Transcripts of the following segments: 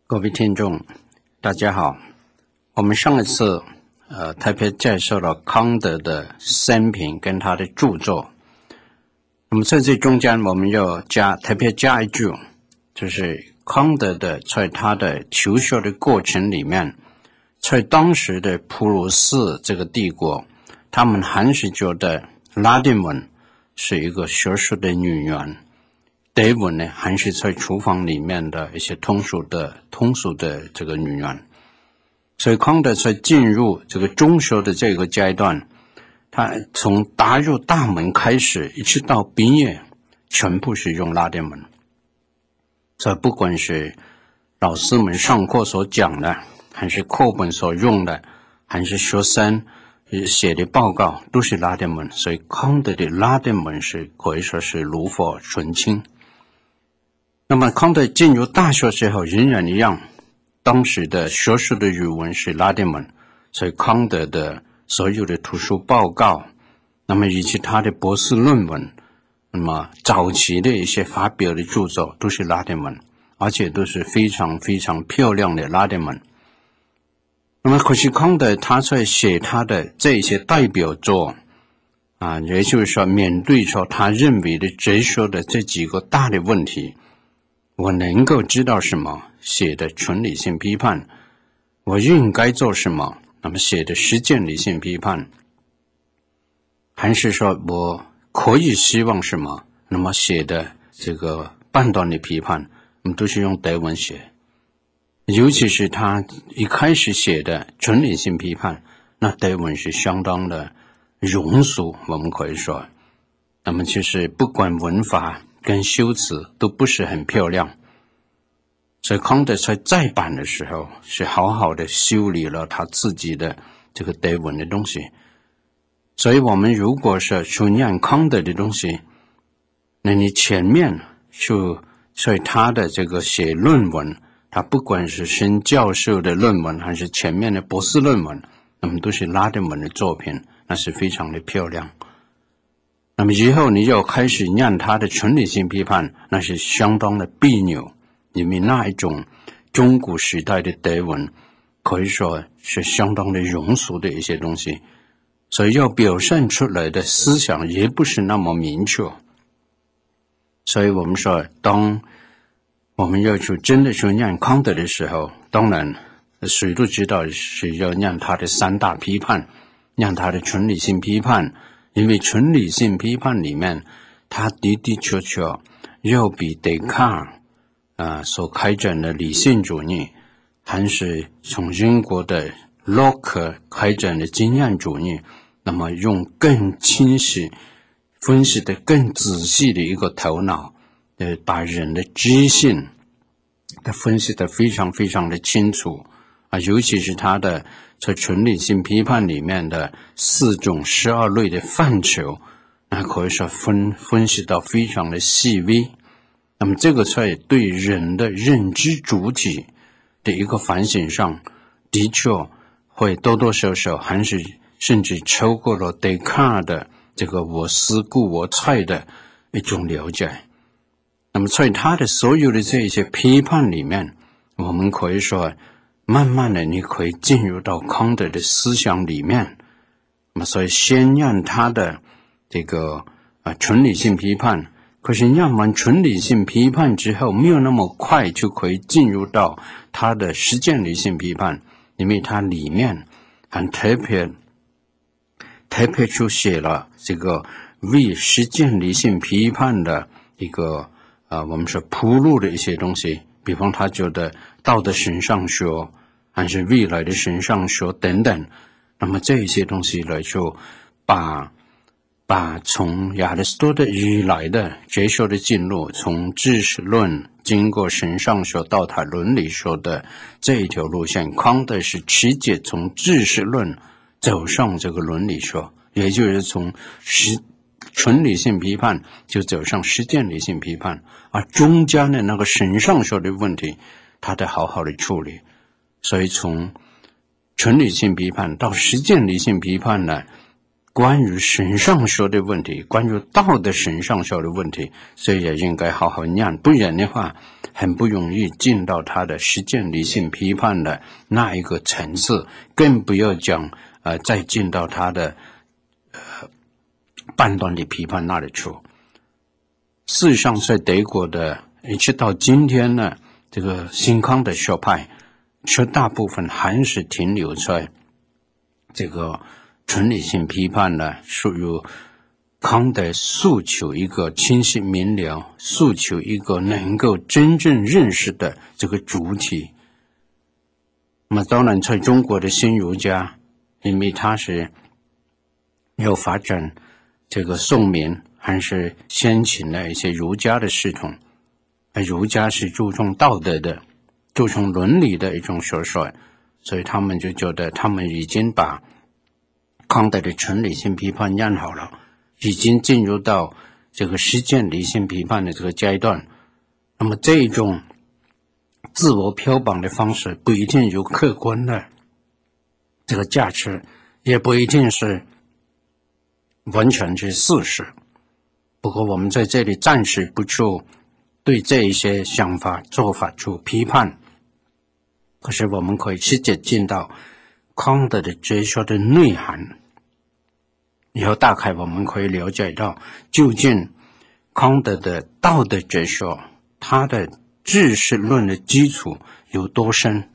各位听众大家好，我们上一次特别介绍了康德的生平跟他的著作。那么在这中间我们要特别加一句，就是康德的在他的求学的过程里面，在当时的普鲁士这个帝国，他们还是觉得拉丁文是一个学术的语言，德文呢还是在厨房里面的一些通俗的这个语言。所以康德在进入这个中学的这个阶段，他从打入大门开始一直到毕业全部是用拉丁文。所以不管是老师们上课所讲的，还是课本所用的，还是学生写的报告，都是拉丁文。所以康德的拉丁文是可以说是炉火纯青。那么康德进入大学时候仍然一样，当时的学术的语文是拉丁文，所以康德的所有的图书报告，那么以及他的博士论文，那么早期的一些发表的著作都是拉丁文，而且都是非常非常漂亮的拉丁文。那么可是康德他在写他的这些代表作也就是说面对说他认为的哲学的这几个大的问题，我能够知道什么，写的纯理性批判，我应该做什么，那么写的实践理性批判，还是说我可以希望什么，那么写的这个判断的批判，我们都是用德文写。尤其是他一开始写的纯理性批判，那德文是相当的庸俗，我们可以说，那么其实不管文法跟修辞都不是很漂亮。所以康德在再版的时候是好好的修理了他自己的这个德文的东西。所以我们如果是去念康德的东西，那你前面就所以他的这个写论文，他不管是新教授的论文还是前面的博士论文，那么都是拉丁文的作品，那是非常的漂亮。那么以后你就开始念他的纯理性批判，那是相当的别扭，因为那一种中古时代的德文可以说是相当的庸俗的一些东西，所以要表现出来的思想也不是那么明确。所以我们说，当我们要去真的去念康德的时候，当然谁都知道是要念他的三大批判，念他的纯理性批判，因为纯理性批判里面他的的确确要比笛卡尔所开展的理性主义，还是从英国的洛克开展的经验主义，那么用更清晰分析的更仔细的一个头脑，把人的知性的分析的非常非常的清楚尤其是他的在纯理性批判里面的4种12类的范畴，那可以说分析到非常的细微。那么这个在对人的认知主体的一个反省上，的确会多多少少还是甚至超过了笛卡尔的这个我思故我在的一种了解。那么在他的所有的这些批判里面，我们可以说慢慢的你可以进入到康德的思想里面。那么所以先念他的这个纯理性批判，可是念完纯理性批判之后，没有那么快就可以进入到他的实践理性批判，因为他里面还特别就写了这个为实践理性批判的一个我们说铺路的一些东西，比方他觉得道德神上学还是未来的神上学等等，那么这一些东西来就把从亚里士多德以来的哲学的进路，从知识论经过神上学到他伦理学的这一条路线，康德是直接从知识论走上这个伦理学，也就是从纯理性批判就走上实践理性批判，而中间的那个神上学的问题他得好好的处理。所以从纯理性批判到实践理性批判呢， 关于神上说的问题，关于道的神上说的问题，所以也应该好好念，不然的话很不容易进到他的实践理性批判的那一个层次，更不要讲再进到他的判断力批判那里去。事实上在德国的一直到今天呢，这个新康德学派绝大部分还是停留在这个纯理性批判呢，属于康德诉求一个清晰明了，诉求一个能够真正认识的这个主体。那么当然在中国的新儒家，因为他是要发展这个宋明，还是先秦的一些儒家的系统，儒家是注重道德的，注重伦理的一种学说，所以他们就觉得他们已经把康德的纯理性批判念好了，已经进入到这个实践理性批判的这个阶段。那么这一种自我标榜的方式不一定有客观的这个价值，也不一定是完全是事实。不过我们在这里暂时不去对这一些想法做法去批判，可是我们可以直接进到康德的哲学的内涵，以后大概我们可以了解到究竟康德的道德哲学它的知识论的基础有多深。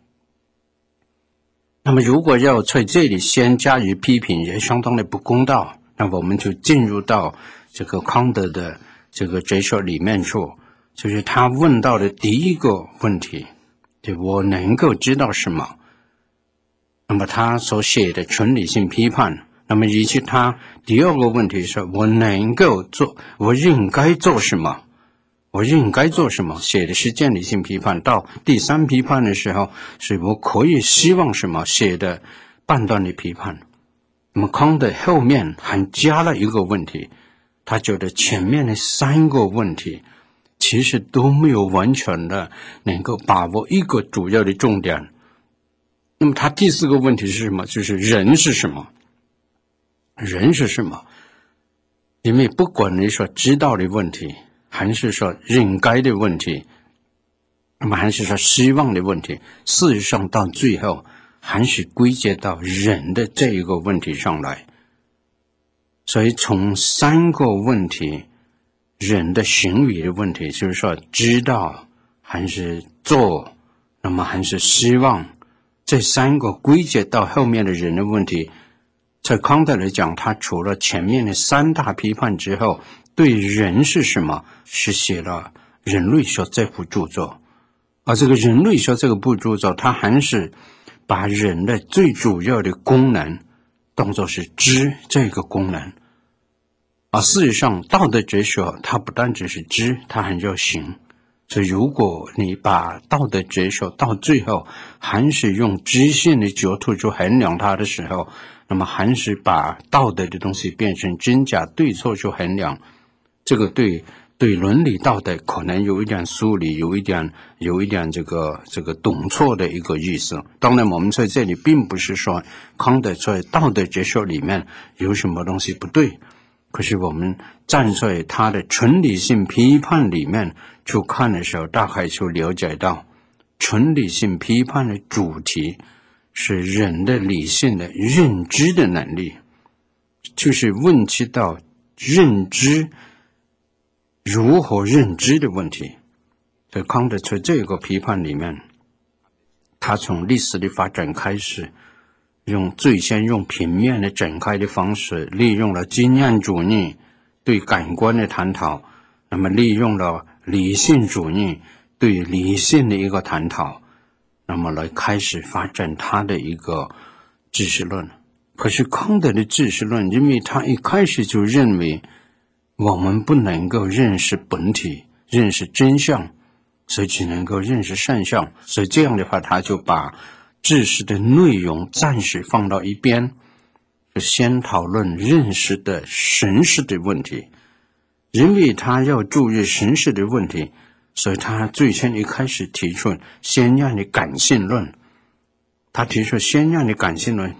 那么如果要在这里先加以批评，也相当的不公道，那我们就进入到这个康德的这个哲学里面去，就是他问到的第一个问题，就我能够知道什么。那么他所写的纯理性批判，那么以及他第二个问题是我能够做，我应该做什么，我应该做什么，写的实践理性批判。到第三批判的时候是我可以希望什么，写的判断力批判。那么康德后面还加了一个问题，他觉得前面的三个问题其实都没有完全的能够把握一个主要的重点。那么他第四个问题是什么？就是人是什么？人是什么？因为不管你说知道的问题，还是说应该的问题，那么还是说希望的问题，事实上到最后还是归结到人的这一个问题上来。所以从三个问题，人的行为的问题，就是说知道还是做，那么还是希望，这三个归结到后面的人的问题，在康德来讲，他除了前面的三大批判之后，对人是什么是写了人类学这部著作。而这个人类学这个部著作，他还是把人的最主要的功能当作是知这个功能。而事实上道德哲学它不单只是知，它还要行。所以如果你把道德哲学到最后还是用知性的角度去衡量它的时候，那么还是把道德的东西变成真假对错去衡量，这个对伦理道德可能有一点疏离，有一点这个懂错的一个意思。当然我们在这里并不是说康德在道德哲学里面有什么东西不对，可是我们站在他的纯理性批判里面去看的时候，大概就了解到纯理性批判的主题是人的理性的认知的能力，就是问及到认知如何认知的问题。所以康德在这个批判里面，他从历史的发展开始，最先用平面的展开的方式，利用了经验主义对感官的探讨，那么利用了理性主义对理性的一个探讨，那么来开始发展他的一个知识论。可是康德的知识论，因为他一开始就认为我们不能够认识本体，认识真相，所以只能够认识现象，所以这样的话他就把知识的内容暂时放到一边，就先讨论认识的神识的问题。因为他要注意神识的问题，所以他最先一开始提出先验的感性论。他提出先验的感性论，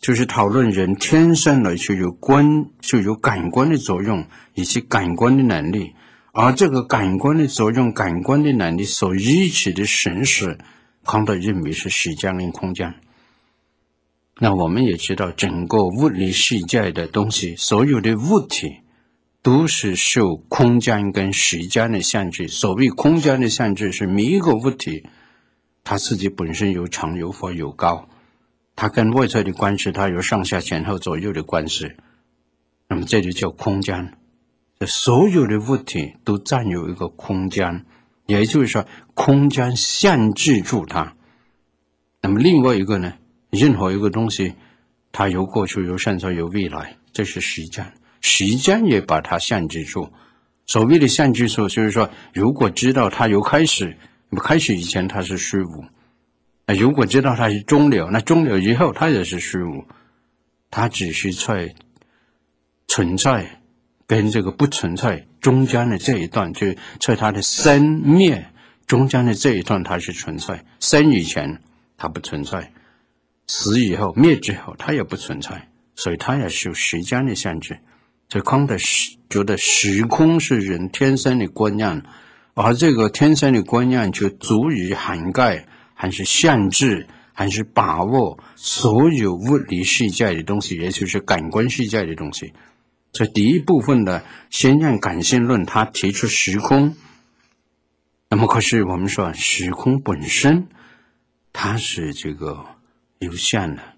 就是讨论人天生来就有感官的作用以及感官的能力，而这个感官的作用、感官的能力所引起的形式，康德认为是时间跟空间。那我们也知道，整个物理世界的东西，所有的物体都是受空间跟时间的限制。所谓空间的限制，是每一个物体它自己本身有长有阔有高，它跟外在的关系，它有上下前后左右的关系，那么这里叫空间。所有的物体都占有一个空间，也就是说空间限制住它。那么另外一个呢，任何一个东西它有过去有现在有未来，这是时间，时间也把它限制住。所谓的限制住，就是说如果知道它有开始，开始以前它是虚无，如果知道它是终了，那终了以后它也是虚无，它只是在存在跟这个不存在中间的这一段，就在它的生灭中间的这一段它是存在，生以前它不存在，死以后灭之后它也不存在，所以它也是有时间的限制。所以康德觉得时空是人天生的观念，而这个天生的观念就足以涵盖还是限制还是把握所有物理世界的东西，也就是感官世界的东西。所以第一部分的先验感性论，他提出时空，那么可是我们说时空本身它是这个有限的，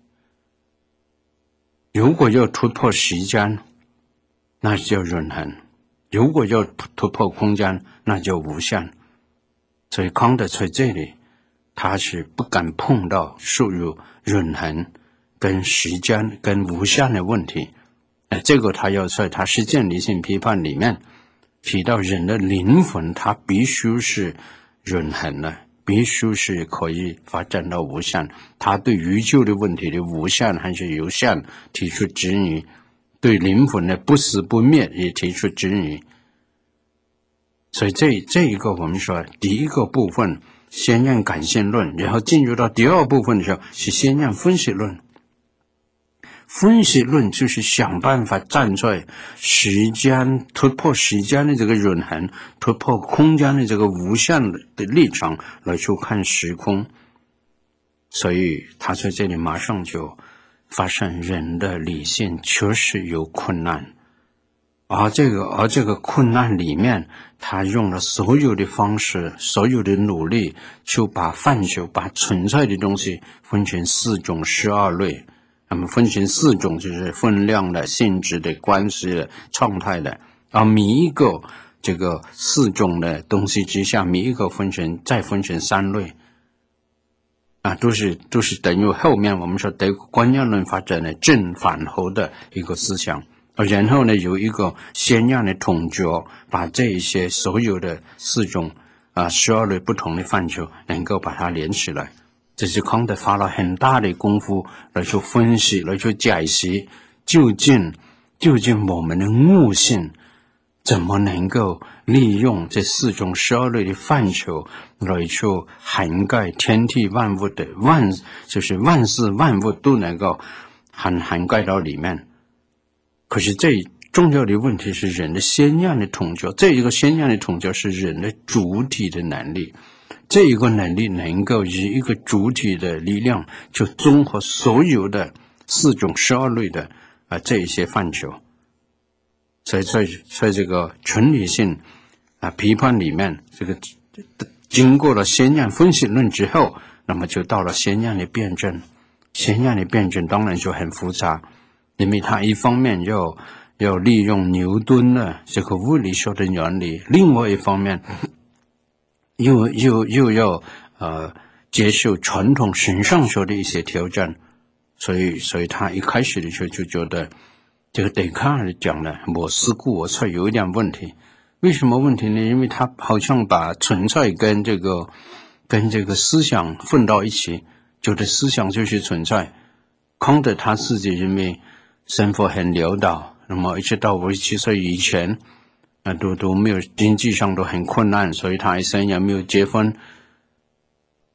如果要突破时间那叫永恒，如果要突破空间那叫无限。所以康德在这里他是不敢碰到属于永恒跟时间跟无限的问题。这个他要在他实践理性批判里面提到，人的灵魂它必须是永恒的，必须是可以发展到无限。他对宇宙的问题的无限还是有限提出质疑，对灵魂的不死不灭也提出质疑。所以这一个我们说第一个部分先验感性论，然后进入到第二部分的时候是先验分析论。分析论就是想办法站在时间，突破时间的这个永恒，突破空间的这个无限的立场来去看时空。所以他在这里马上就发现人的理性确实有困难，而这个困难里面，他用了所有的方式，所有的努力，就把范畴，把存在的东西分成4种12类。那么分成4种，就是分量的、性质的、关系的、状态的。而每一个这个4种的东西之下，每一个再分成3类。都是等于后面我们说德国观念论发展的正反合的一个思想。然后呢，有一个先验的统筹，把这一些所有的4种12类不同的范畴能够把它连起来。这是康德花了很大的功夫来去分析，来去解析，究竟我们的悟性怎么能够利用这4种12类的范畴来去涵盖天地万物的就是万事万物都能够涵盖到里面。可是最重要的问题是人的先验的统筹，这一个先验的统筹是人的主体的能力，这一个能力能够以一个主体的力量就综合所有的4种12类的这一些范畴。所以在这个纯理性批判里面，这个经过了先验分析论之后，那么就到了先验的辩证。先验的辩证当然就很复杂，因为它一方面要利用牛顿的这个物理学的原理，另外一方面又要接受传统形上学的一些挑战，所以他一开始的时候就觉得这个笛卡尔讲的我思故我在有一点问题。为什么问题呢？因为他好像把存在跟这个思想混到一起，觉得思想就是存在。康德他自己因为生活很潦倒，那么一直到57岁以前都没有，经济上都很困难，所以他一生也没有结婚。那么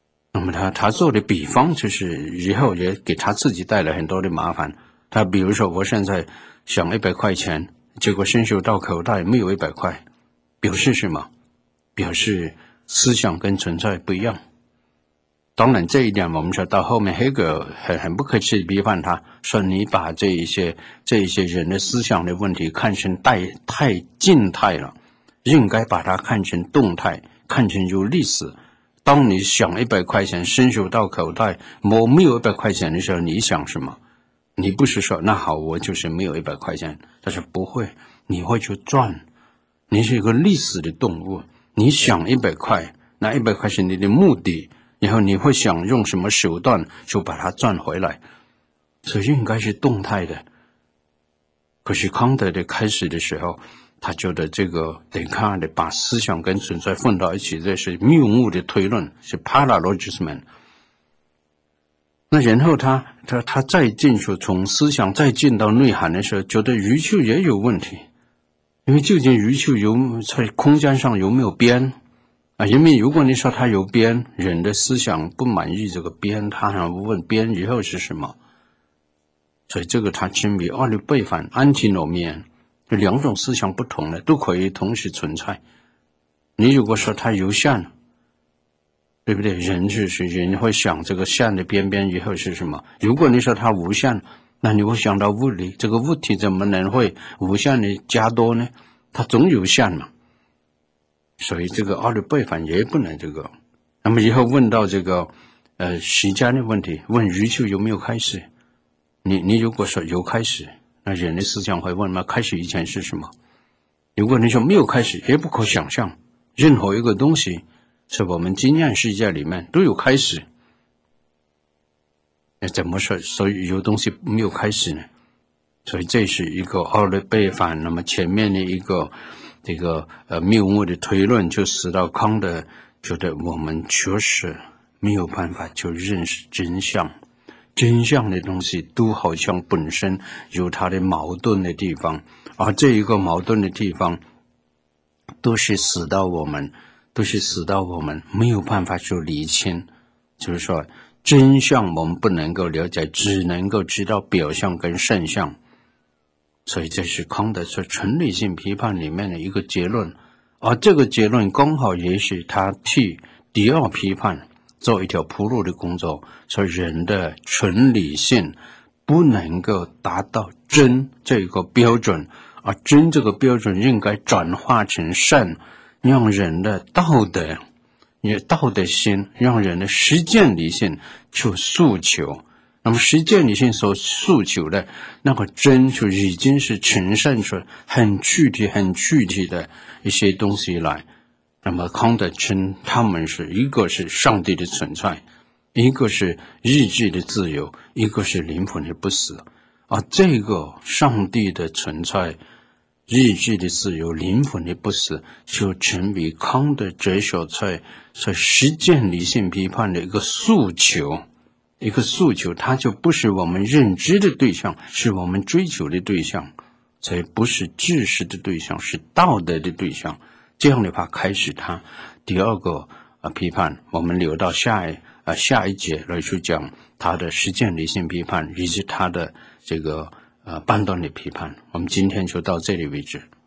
么他做的比方就是以后也给他自己带来很多的麻烦。他比如说我现在想100块钱，结果伸手到口袋没有100块，表示什么？表示思想跟存在不一样。当然这一点我们说到后面黑格很不客气地批判他，说你把这一些人的思想的问题看成太静态了，应该把它看成动态，看成有历史。当你想100块钱伸手到口袋没有100块钱的时候，你想什么？你不是说那好我就是没有100块钱，但是不会，你会去赚，你是一个历史的动物。你想100块，那100块是你的目的，然后你会想用什么手段就把它赚回来，所以应该是动态的。可是康德的开始的时候，他觉得这个得看的把思想跟存在混到一起，这是谬误的推论，是 paralogism。那然后他再进去，从思想再进到内涵的时候，觉得宇宙也有问题，因为究竟宇宙在空间上有没有边啊？因为如果你说它有边，人的思想不满意这个边，他还问边以后是什么？所以这个他称为二律背反 antinomian， 这两种思想不同的都可以同时存在。你如果说它有限，对不对？人会想这个线的边边以后是什么？如果你说它无限，那你会想到物理，这个物体怎么能会无限的加多呢？它总有限嘛。所以这个二律背反也不能这个。那么以后问到这个时间的问题，问宇宙有没有开始？你如果说有开始，那人的思想会问那开始以前是什么？如果你说没有开始，也不可想象，任何一个东西是我们经验世界里面都有开始。那怎么说？所以有东西没有开始呢？所以这是一个二律背反。那么前面的一个这个谬误的推论，就使到康德觉得我们确实没有办法就认识真相。真相的东西都好像本身有它的矛盾的地方，而这一个矛盾的地方都是使到我们没有办法去理清。就是说真相我们不能够了解，只能够知道表象跟现象。所以这是康德说纯理性批判里面的一个结论，而这个结论刚好也许他替第二批判做一条铺路的工作。说人的纯理性不能够达到真这个标准，而真这个标准应该转化成善，让人的道德心，让人的实践理性去诉求。那么实践理性所诉求的那个真，就已经是呈现出很具体的一些东西来。那么康德称他们是一个是上帝的存在，一个是意志的自由，一个是灵魂的不死。而这个上帝的存在、意志的自由、灵魂的不死，就成为康德哲学在实践理性批判的一个诉求。它就不是我们认知的对象，是我们追求的对象，所以不是知识的对象，是道德的对象。这样的话开始他第二个批判，我们留到下一节来去讲他的实践理性批判以及他的这个判断的批判。我们今天就到这里为止。